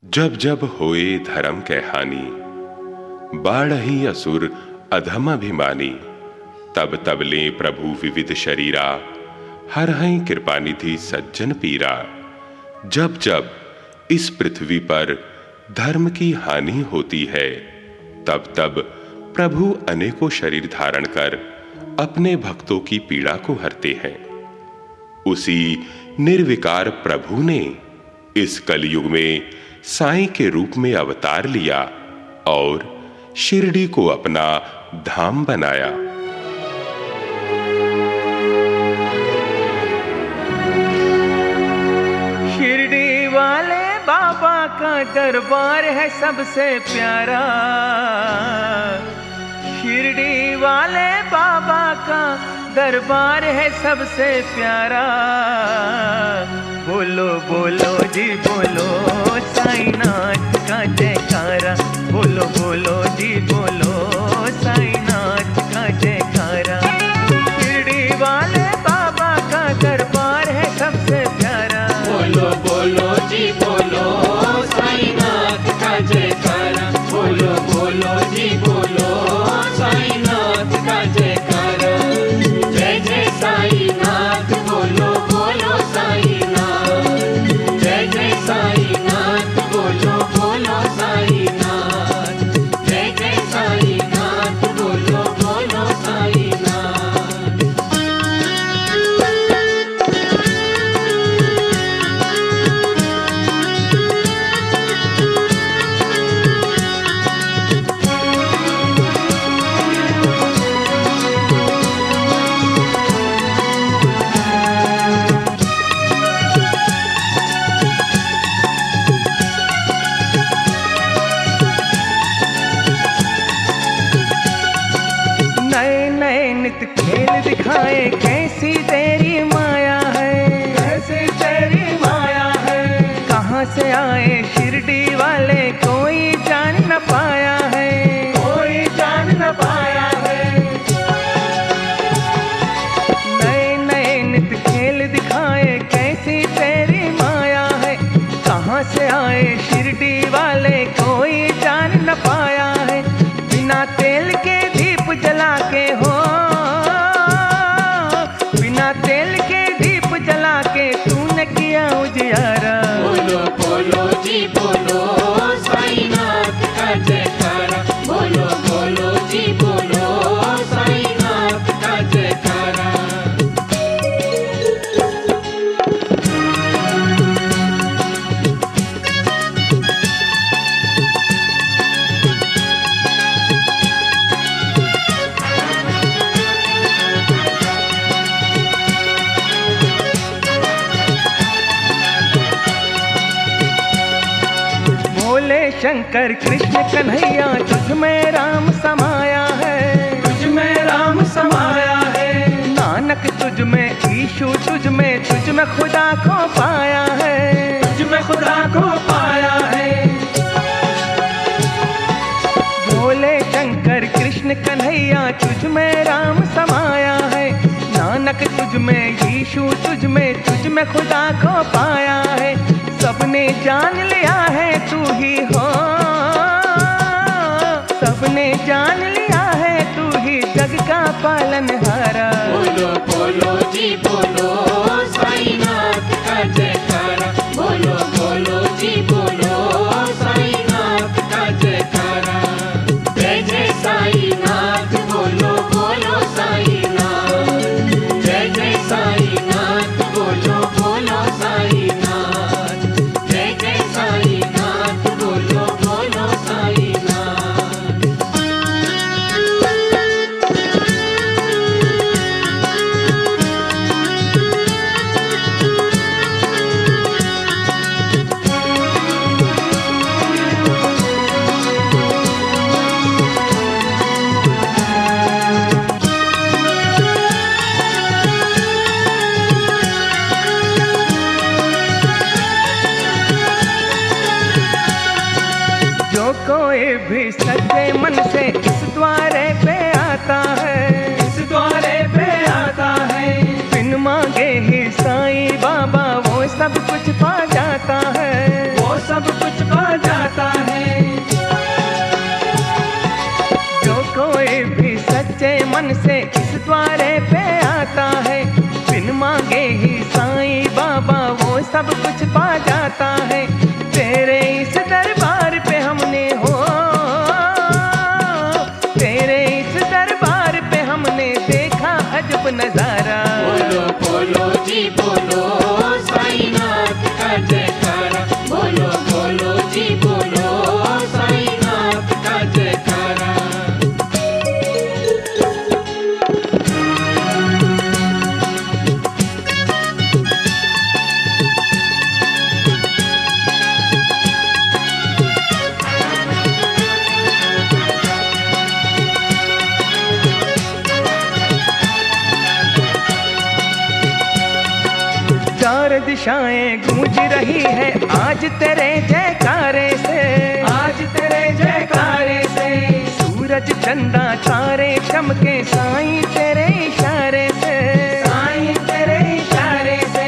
जब जब होए धर्म के हानि, बाढ़ही असुर अधम अभिमानी। तब तब ले प्रभु विविध शरीरा, हर हई कृपानिधि सज्जन पीरा। जब जब इस पृथ्वी पर धर्म की हानि होती है, तब तब प्रभु अनेकों शरीर धारण कर अपने भक्तों की पीड़ा को हरते हैं। उसी निर्विकार प्रभु ने इस कलयुग में साईं के रूप में अवतार लिया और शिरडी को अपना धाम बनाया। शिरडी वाले बाबा का दरबार है सबसे प्यारा। शिरडी वाले बाबा का दरबार है सबसे प्यारा। बोलो बोलो जी बोलो साईनाथ का जयकारा। बोलो बोलो जी बोलो साईनाथ का जयकारा। शिरडी वाले बाबा का दरबार है सबसे प्यारा। बोलो बोलो जी बोलो साईनाथ का जयकारा। बोलो बोलो जी बोलो साईनाथ का जयकारा। जय जय साईनाथ बोलो बोलो साईनाथ। जय जय साईनाथ बोलो बोलो साईनाथ। जय जय साईनाथ बोलो बोलो साईनाथ। नए नए नित खेल दिखाए, कैसी तेरी माया है। कैसी तेरी माया है। कहाँ से आए शिरडी वाले कोई जान न पाया है। कोई जान न पाया है। नए नए नित खेल दिखाए, कैसी तेरी माया है। कहाँ से आए शिरडी वाले कोई जान न पाया है। बिना तेल के दीप जला के हो, बिना तेल के दीप जला के तूने किया उजियारा। बोलो बोलो जी बोलो साईनाथ का जयकारा। बोलो बोलो जी बोलो साईनाथ का जयकारा। भोले शंकर कृष्ण कन्हैया तुझ में राम समाया है। तुझ में राम समाया है। नानक तुझ में ईशु तुझ में खुदा को पाया है। तुझ में खुदा को पाया है। भोले शंकर कृष्ण कन्हैया तुझ में राम समाया है। नानक तुझ में ईशु तुझ में खुदा को पाया है। सबने जान लिया है तू ही हो। सबने जान लिया है तू ही जग का पालनहारा। बोलो बोलो जी बोलो साईनाथ का जयकारा। बोलो बोलो जी बोलो साईनाथ का जयकारा। जय जय साईनाथ बोलो बोलो साईनाथ। जय जय साईनाथ बोलो बोलो साईनाथ। जय जय साईनाथ बोलो बोलो साईनाथ। जो कोई भी सच्चे मन से इस द्वारे पे आता है। इस द्वारे पे आता है। बिन मांगे ही साईं बाबा वो सब कुछ पा जाता है। वो सब कुछ पा जी बोलो साईनाथ का जयकारा। चार दिशाएं गूंज रही है आज तेरे जयकारे से, आज तेरे जयकारे से। सूरज चंदा तारे चमके साईं तेरे इशारे से, साईं तेरे इशारे से।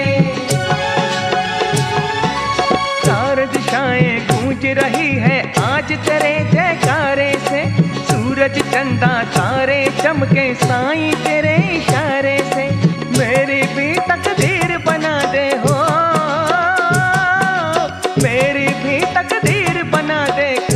चार दिशाएं गूंज रही है आज तेरे जयकारे से। सूरज चंदा तारे चमके साईं तेरे इशारे से। मेरी भी तकदीर बना दे हो, मेरी भी तकदीर बना दे।